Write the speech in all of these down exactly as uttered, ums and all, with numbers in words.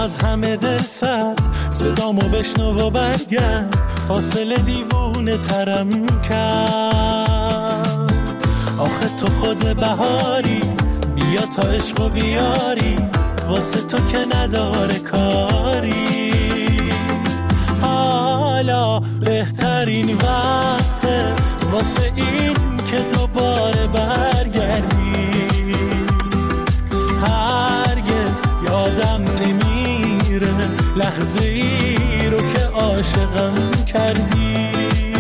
از همه دل سرد، صدامو بشنو و برگرد، فاصله دیوونه ترم کرد. آخه تو خود بهاری، بیا تا عشق و بیاری، واسه تو که نداره کاری. حالا بهترین وقته واسه این که دوباره برگردی. هرگز یادم نمیره لحظه ای رو که عاشقم کردی.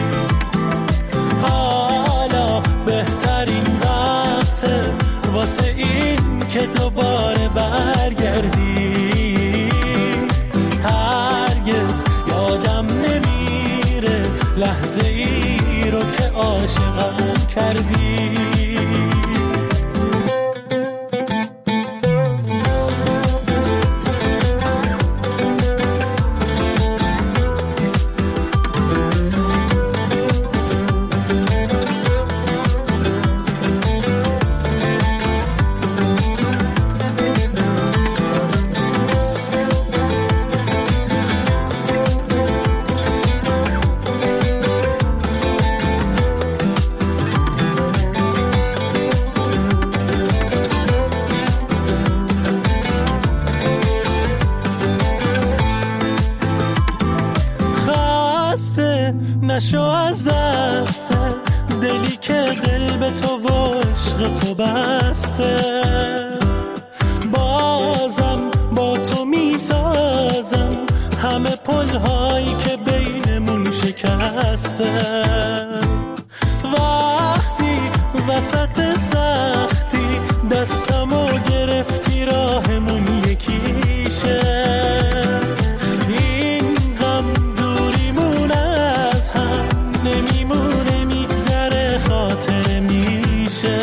حالا بهترین وقته واسه این که دوباره برگردی. هرگز یادم نمیره لحظه ای رو که عاشقم کردی. نشو از دست دلی که دل به تو و عشق تو بسته. بازم با تو میسازم همه پلهایی که بینمون شکسته. وقتی وسط سختی دستمو گرفتی راهمون یکیشه. نمیمونه میگذره خاطر میشه.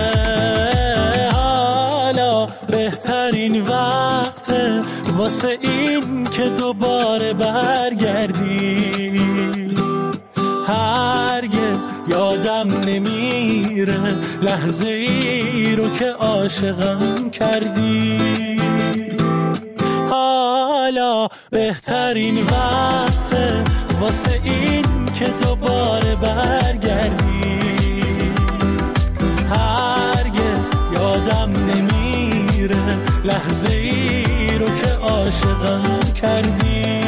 حالا بهترین وقته واسه این که دوباره برگردی. هرگز یادم نمیره لحظه ای رو که عاشقم کردی. حالا بهترین وقته واسه این که دوباره برگردی. هرگز یادم نمیره لحظه ای رو که عاشقم کردی.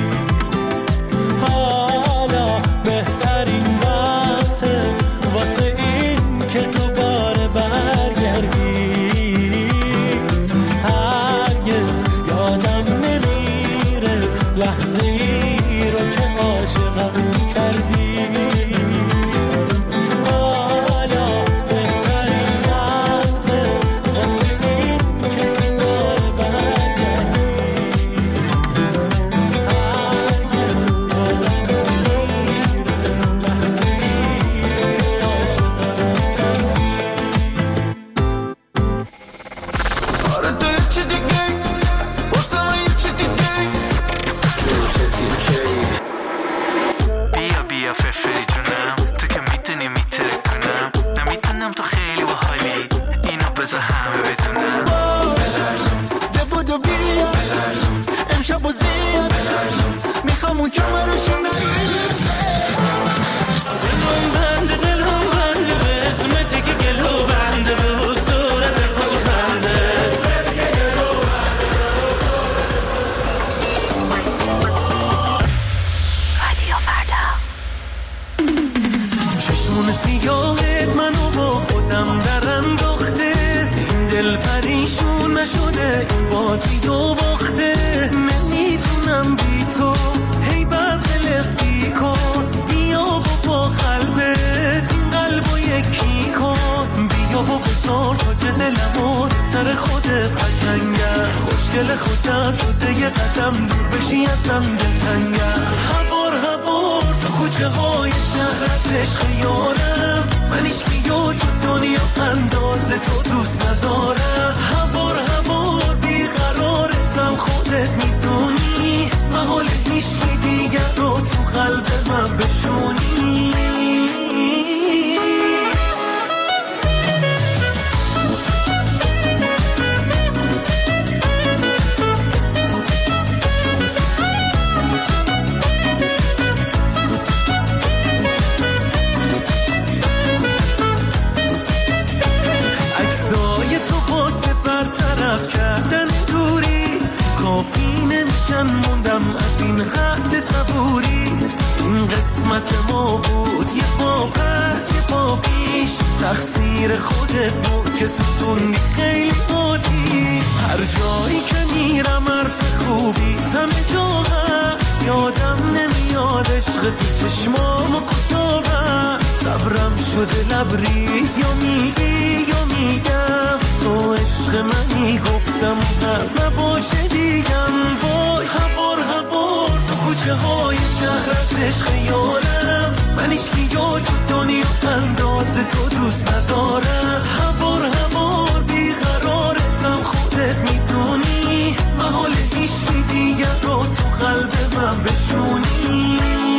حالا بهترین وقته واسه این که دوباره برگردی. هرگز یادم نمیره لحظه ای رو که عاشقم کردی. حالا بهترین وقته واسه این که دوباره برگردی. هرگز یادم نمیره لحظه ای رو که عاشقم کردی. آره تو یه چی دیگه واسه من یه چی دیگه جوشه دیگه. بیا بیا فرفری جونم، تو که میتونی میتره کنم. نمیتونم تو خیلی باحالی، اینو بذار همه بدونم. بلرزون دبودو بیا بلرزون، امشب و زیاد بلرزون، میخوام اون کمرشو نگیرم. دلم بنده دلم بنده به اسمتی که گلو بنده به صورت خوش خنده. رادیو فردا. چشمون سیاهت منو با خودم در انداخته. این دل پریشون نشده، این بازی دو باخته. نمیتونم بی تو هی برقلق بی کن. بیا با با قلبت این قلبو یکی کن. بیا و بذار تا که دلمو سر خودت قشنگه. خوشگل خودم شده یه قدم دور بشی ازم دلتنگه. هوار هوار تو کوچه های شهرت عشق یارم. من ایشکی یا تو دنیا انداز تو دوست ندارم. هوار هوار بیقرارتم خودت میدونی. محال ایشکی دیگر رو تو قلب من بشونی. روشن موندم از این حد صبوریت. این قسمت ما بود، یه پا پس یه پا پیش، تقصیر خودت بود که ستوندی خیلی بودی. هر جایی که میرم حرف خوبی همه جا هست، یادم نمیاد عشق تو چشمامو کجا بست. صبرم شده لبریز، یا میگی یا میگم تو عشق منی، گفتم حرف نباشه دیگم. وای هوار هوار تو کوچه های شهرت عشق یارم، من ایشکی یا تو دنیا انداز تو دوست ندارم. هوار هوار بیقرارتم خودت میدونی، محال ایشکی دیگه رو تو قلب من بشونی.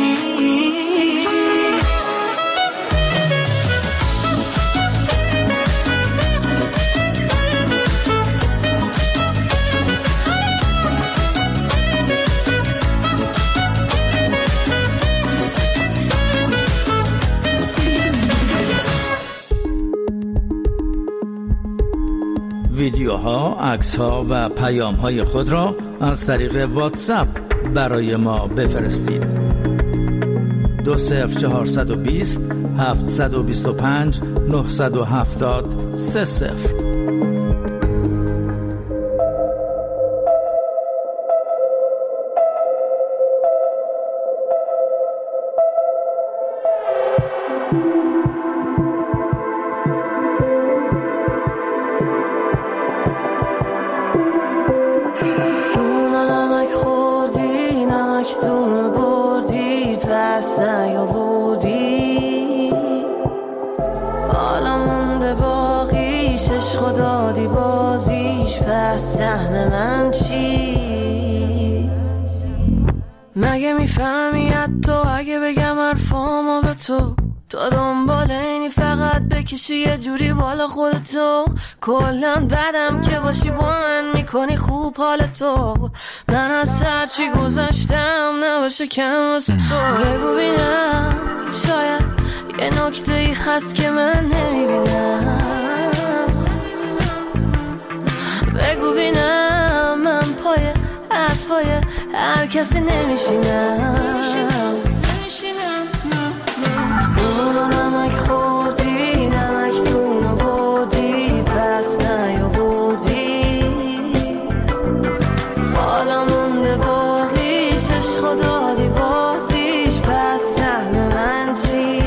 ویدیوها، عکس‌ها و پیام‌های خود را از طریق واتساپ برای ما بفرستید. دو صفر چهارصد و بیست هفتصد و بیست و پنج نهصد و هفتاد سه صفر. مگه میفهمی حتی اگه بگم حرفامو به تو، تا دنبال اینی فقط بکشی یه جوری بالا خودتو. کلن بدم که باشی با من میکنی خوب حال تو، من از هرچی گذشتم نباشه کم واسه تو. بگو بینم شاید یه نکته ای هست که من نمیبینم، بگو بینم من پای حرفای هر کسی نمیشینم. اونو نمک خوردی نمک دونو بودی پس نیا بودی، حالا مونده باقیش عشق دادی بازیش، پس سهم من چی؟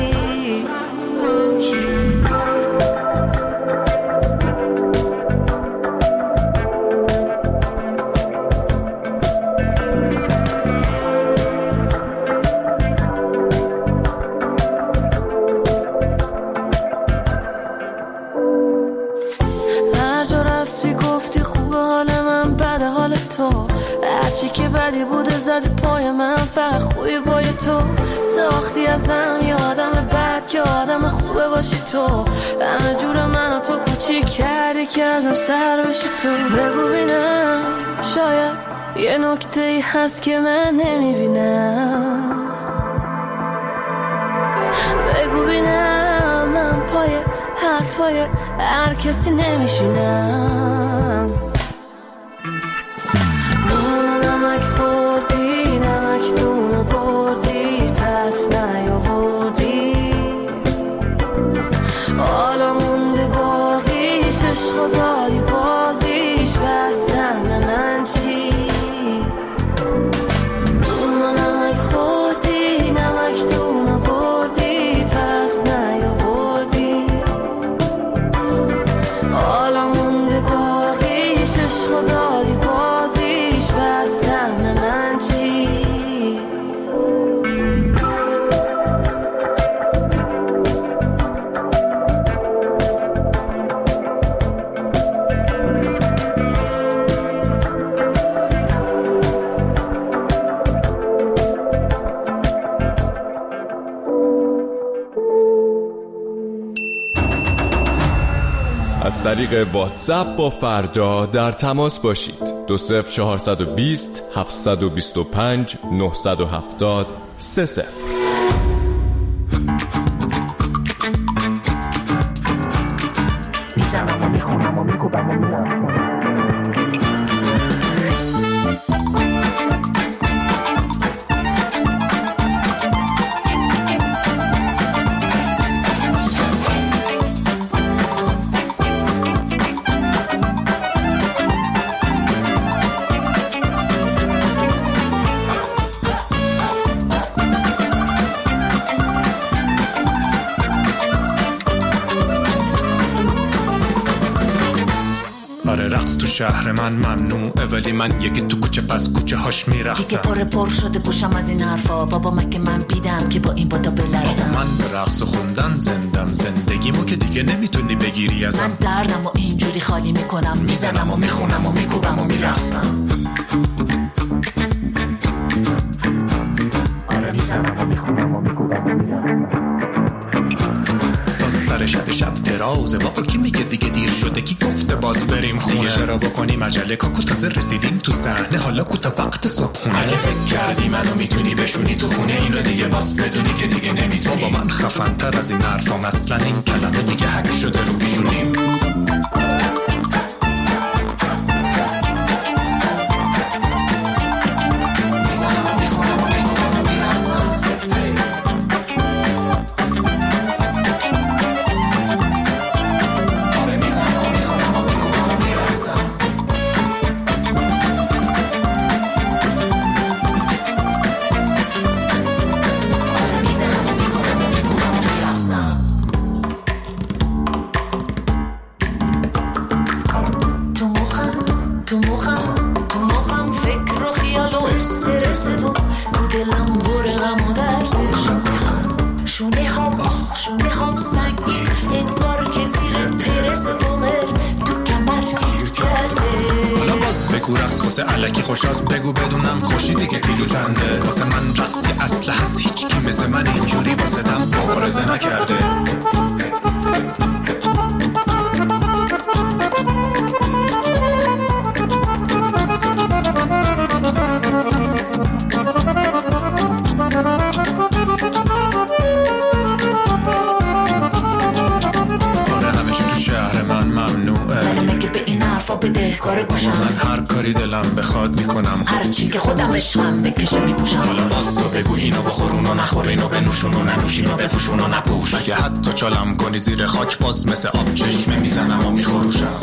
هرچی که بدی بوده زدی پای من، فقط خوبی پای تو ساختی ازم یه آدم بد که آدم خوبه باشی تو. همه جور منو تو کوچیک کردی که ازم سر بشی تو. بگو بینم شاید یه نکته ای هست که من نمیبینم، بگو بینم من پای حرفای هر کسی نمیشینم. نمک خوردی نمک دونو بردی پس نیاوردی، حالا مونده باقیش عشق دادی بازیش، بس سهم من چی؟ اونو نمک خوردی نمک دونو بردی پس نیاوردی، حالا مونده باقیش عشق دادی بازیش، بس سهم من چی؟ از طریق واتساپ با فردا در تماس باشید. دو صفر چهارصد و بیست هفتصد و بیست و پنج نهصد و هفتاد سه صفر. میزنم و میخونم و میگوبم و میرم. رقص تو شهر من ممنوعه، ولی من یکی تو کوچه پس کوچه هاش میرقصم. دیگه پر پر شده گوشم از این حرفا، بابا مگه من بیدم که با این بادا بلرزم. من به رقص خوندن زندم، زندگیمو که دیگه نمیتونی بگیری ازم. من دردم و اینجوری خالی میکنم، میزنم و میخونم و میکوبم و میرقصم. آره میزنم و میخونم و میکوبم و میرقصم. تازه سر شب شب درازه، بابا کی میگه دیگه دیر شده؟ کی گفته باز بریم خونه؟ دیگه چرا بکنیم عجله کاکو؟ تازه رسیدیم تو صحنه، حالا کوتا وقت صبحونه. اگه فکر کردی منو میتونی بشونی تو خونه، اینو دیگه باز بدونی که دیگه نمیتونی. بابا من خفن تر از این حرفام، اصلا این کلمه دیگه حک شده رو بیشونیم. الکی خوشاست بگو بدونم خوشی دیگه کیلو چنده. واسه من رقصی اصله هست، هیچ کی مثل من اینجوری واسه تم مبارزه نکرده. کار گوشم من هر کاری دلم بخواد میکنم، هر چی که خودم عشقم بکشه میپوشم. حالا باز تو بگو اینو بخورون و نخور، اینو بنوشون و ننوشین و بپوشون و نپوش. اگه حتی چالم کنی زیر خاک، باز مثل آب چشمه میزنم و میخوروشم.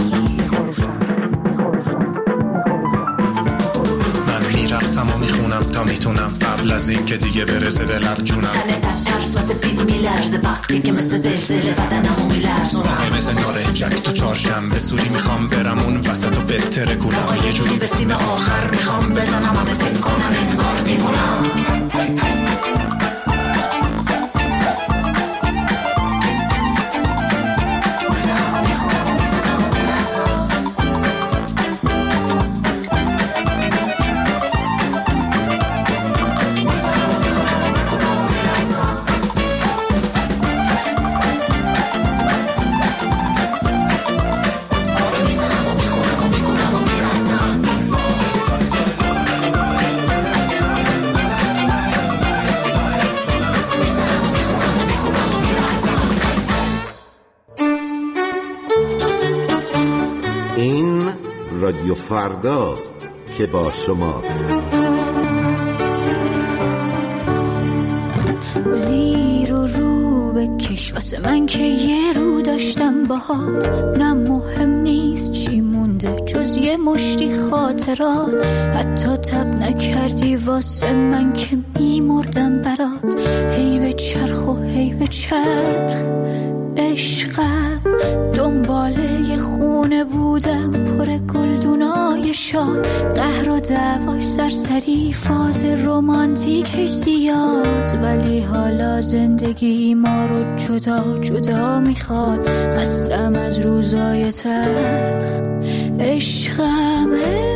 من میرقصم و میخونم تا میتونم، قبل از این که دیگه برسه به لب جونم. تنه تن ترس واسه پیپ میلرزه، وقتی که مثل زلزله بدنمو میلرزونم. مثل نارنجک تو چهارشنبه سوری میخوام برم اون وسط و بهتره گولم. یه جوری به سیم آخر میخوام بزنم، همه تن کنم انگار دیوونم. رادیو فرداست که با شماست. زیر و رو بکش واسه من که یه رو داشتم باهات، نه مهم نیست چی مونده جز یه مشتی خاطرات. حتی تب نکردی واسه من که میمردم برات. هی به چرخ و هی به چرخ عشقم، دنباله یه خونه بودم پر گلدونای شاد. قهر و دعواش سرسری، فاز رومانتیکش زیاد. ولی حالا زندگی ما رو جدا جدا میخواد. خستم از روزای تلخ عشقم.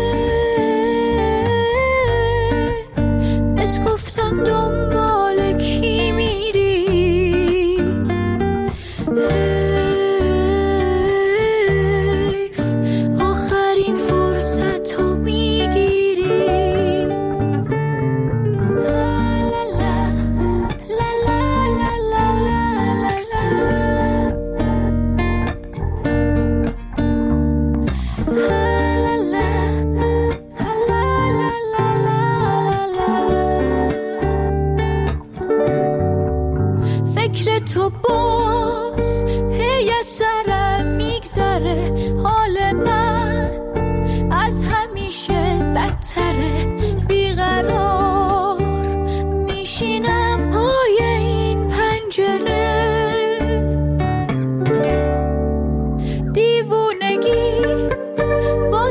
بس گفتم دنبال کی میری، آخرین فرصت رو میگیری. لا لا لا لا لا لا لا فکر تو باز هی از سرم میگذره. حال من از همیشه بدتره. بیقرار میشینم پای این پنجره. دیوونگی با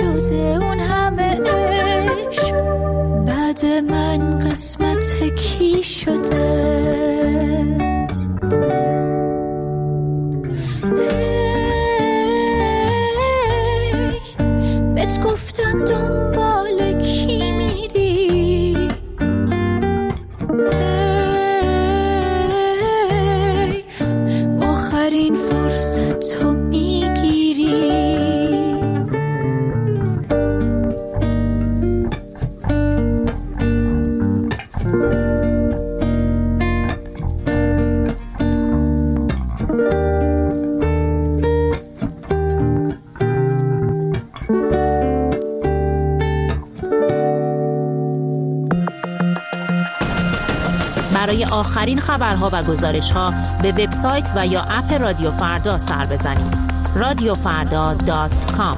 شده اون همه عشق بعد من قسمت کی شده؟ بهت گفتم دنبال کی میری؟ حیف آخرین فرصت تو میگیری. برای آخرین خبرها و گزارش‌ها به وبسایت و یا اپ رادیو فردا سر بزنید. رادیو فردا دات کام.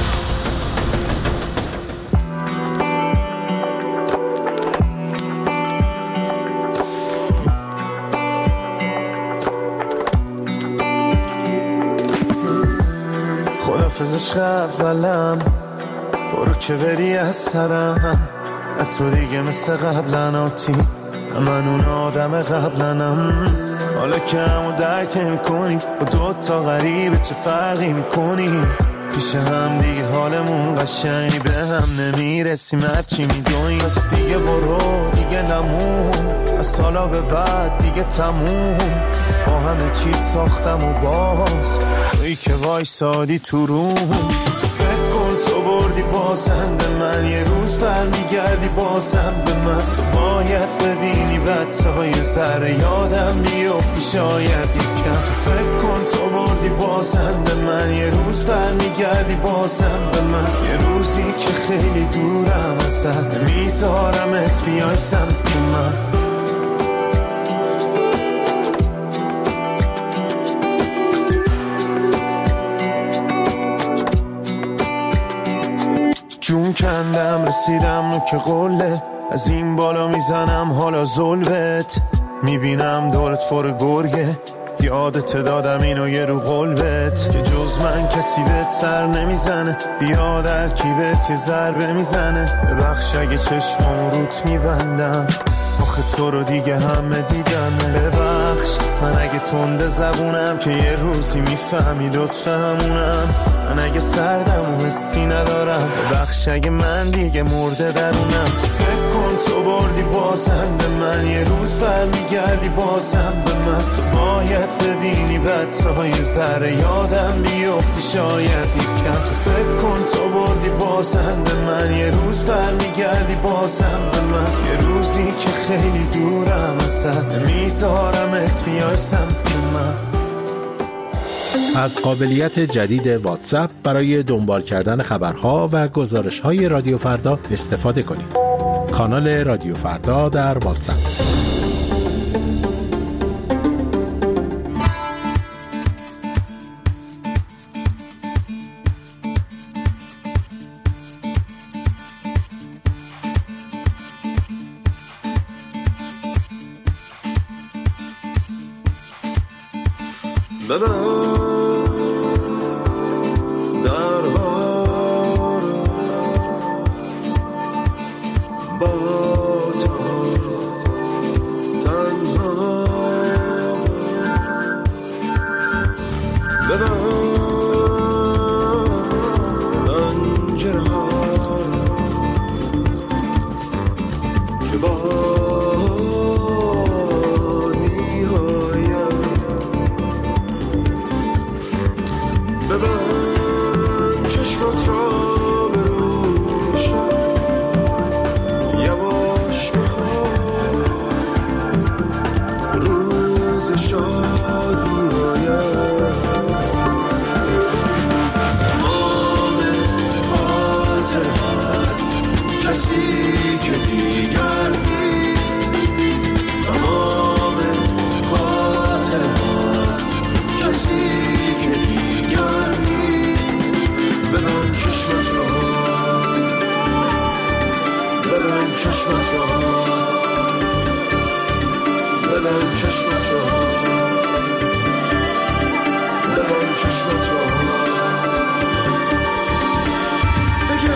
خدافزش اولم برو که بری از سرم، تو دیگه مثل قبلا آتی من اون آدم قبلنم. حالا که همو درک نمی کنی با دوتا غریبه چه فرقی میکنی؟ پیش هم دیگه حالمون قشنگی به هم نمیرسیم هرچی میدونی. از دیگه برو دیگه نمون، از حالا به بعد دیگه تموم. با همه چی ساختم و باز تویی که وایسادی تو روم. تو فکر کن تو بردی بازم به من، یه روز برمیگردی بازم به من. تو باید ببینی بدتای سر یادم بیفتی شاید یکم. تو فکر کن تو بردی بازم به من، یه روز برمیگردی بازم به من. یه روزی که خیلی دورم ازت میذارمت بیای سمت من. جون کندم رسیدم نوک قله، از این بالا میزنم حالا ظلمت. میبینم دورت پر گرگه، یادت دادم اینو یه رو قلبت که جز من کسی بهت سر نمیزنه. بیا در کیبت یه ضربه میزنه، ببخش اگه چشمامو روت میبندم، آخه تو رو دیگه همه دیدن. ببخش من اگه تنده زبونم که یه روزی میفهمی لطف همونم. من اگه سردم و حسی ندارم، ببخش اگه من دیگه مرده درونم. فکر کن تو بردی بازم به من، یه روز برمیگردی بازم به من. تو باید ببینی بدتای سر یادم بیفتی شاید یکم. تو فکر کن تو بردی بازم به من، یه روز برمیگردی بازم به من. یه روزی که خیلی دورم ازت میذارمت بیای سمت من. از قابلیت جدید واتساپ برای دنبال کردن خبرها و گزارش‌های رادیو فردا استفاده کنید. کانال رادیو فردا در واتساپ. بگه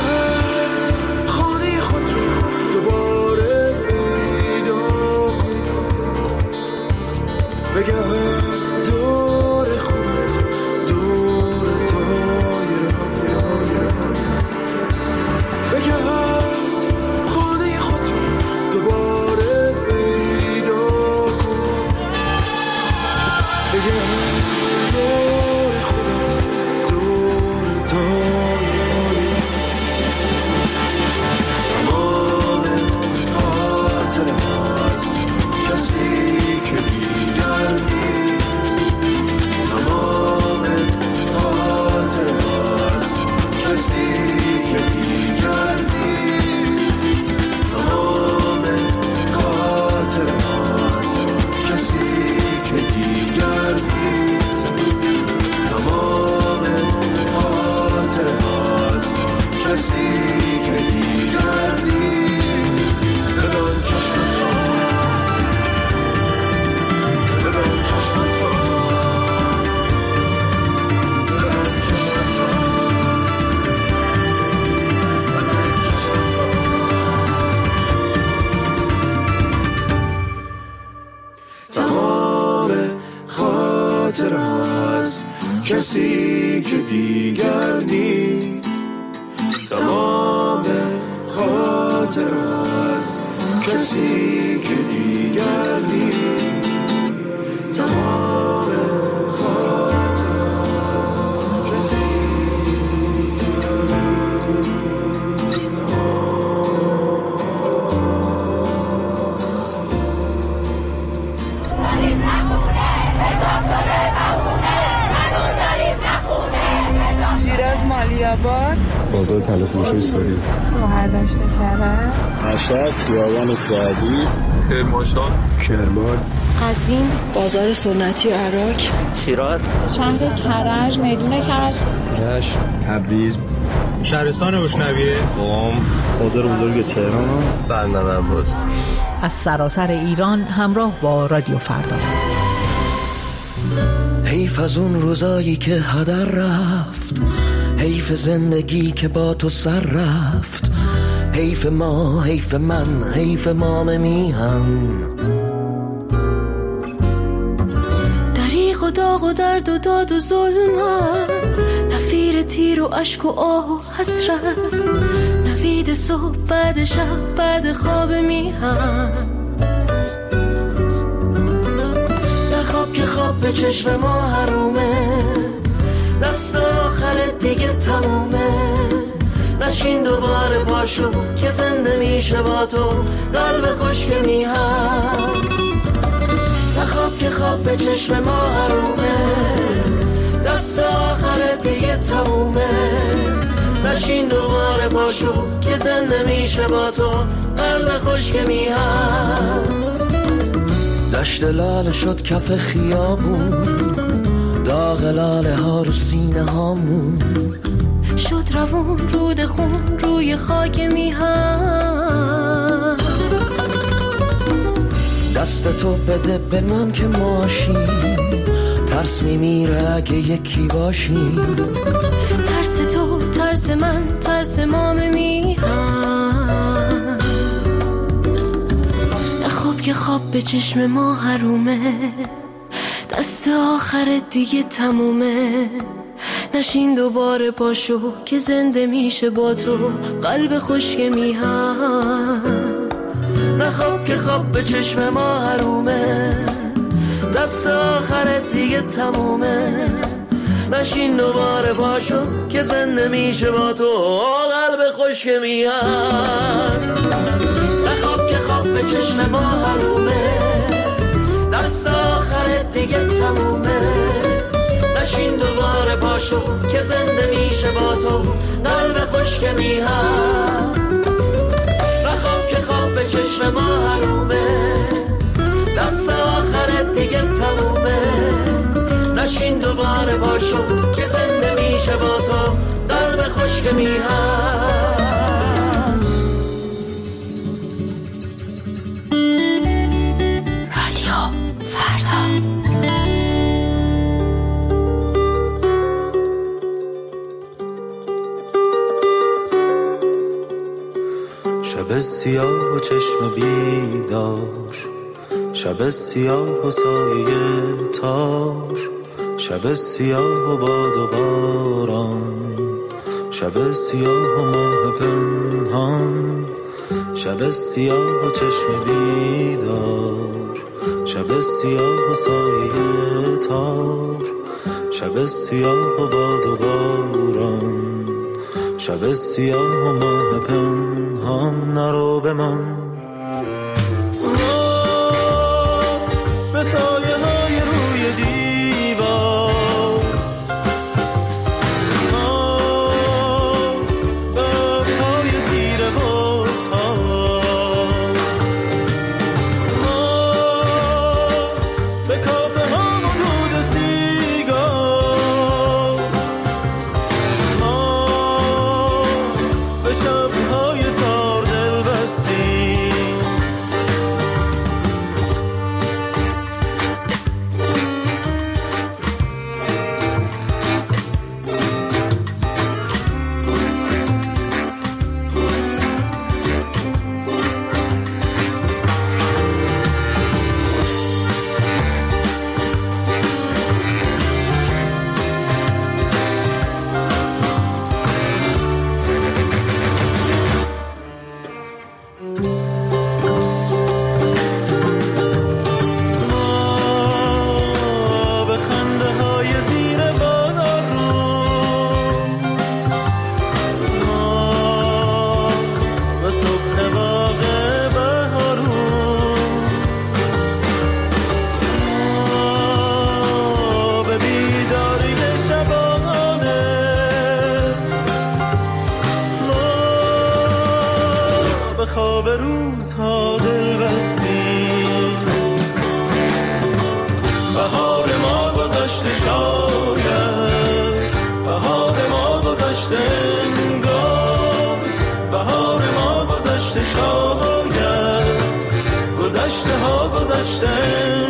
که دیگر نیست. ببند چشمتو، ببند چشمتو، ببند چشمتو، ببند چشمتو. تمام خاطره ها از کسی که دیگر نیست. تمام خاطره ها از کسی که دیگر نیست. تمام خاطره ها از کسی شیراز مالیاباد، بازار تلفروشی ساری، شهرداشت کرد، مشهد، خیابان سعدی، کرمانشاه، کرمان، قزوین، بازار سنتی عراق، شیراز، شهر کرج، میدون کرج، رشت، تبریز، شهرستان اشنویه، قم، بازار بزرگ تهران، بندر عباس. از سراسر ایران همراه با رادیو فردا. حیف از اون روزایی که هدر رفت، حیف زندگی که با تو سر رفت، حیف ما، حیف من، حیف مام میهن. دریغ و داغ و درد و داد و ظلمت، نفیر تیر و عشق و آه و حسرت، نوید صبح بعد شب بعد خواب میهن. خواب که خواب به چشم ما حرومه، دست آخرت دیگه تمومه. نشین دوباره پاشو که زنده میشه با تو قلب خشک میهن. نخواب که خواب به چشم ما حرومه، دست آخرت دیگه تمومه. نشین دوباره پاشو که زنده میشه با تو قلب خشک میهن. دشت لاله شد کف خیابون، داغ لاله ها رو سینه هامون، شد روون رود خون روی خاک میهن. دست تو بده به من که ماشیم، ترس میمیره اگه یکی باشیم. ترس تو، ترس من، ترس مام میهن. نخواب که خواب به چشم ما حرومه، دست آخر دیگه تمومه. نشین دوباره پاشو که زنده میشه با تو قلب خشک میهن. نخواب که خواب به چشم ما حرومه، دست آخر دیگه تمومه. نشین دوباره پاشو که زنده میشه با تو قلب خشک میهن. نخواب که خواب به چشم ما حرومه، دست آخر دیگه تمومه. نشین دوباره پاشو که زنده میشه با تو قلب خشک میهن. نخواب که خواب به چشم ما حرومه، دست آخر دیگه تمومه. نشین دوباره پاشو که زنده میشه با تو قلب خشک میهن. رادیو فردا. شب سیاه و چشم بیدار، شب سیاه و سایه تار، شب سیاه و باد و باران، شب سیاه و ماه پنهان، شب سیاه و چشم بیدار، شب سیاه و سایه تار، شب سیاه و باد و باران، شب سیاه و ماه پنهان. نرو به من به سایه های روی دیوار، به پای تیره و تار، به کافه ها و دود سیگار، به شب‌های تار دل بستیم. خواب روزها دل بستیم. بهار ما گذشته شاید، بهار ما گذشته انگار، بهار ما گذشته شاید، گذشته ها گذشته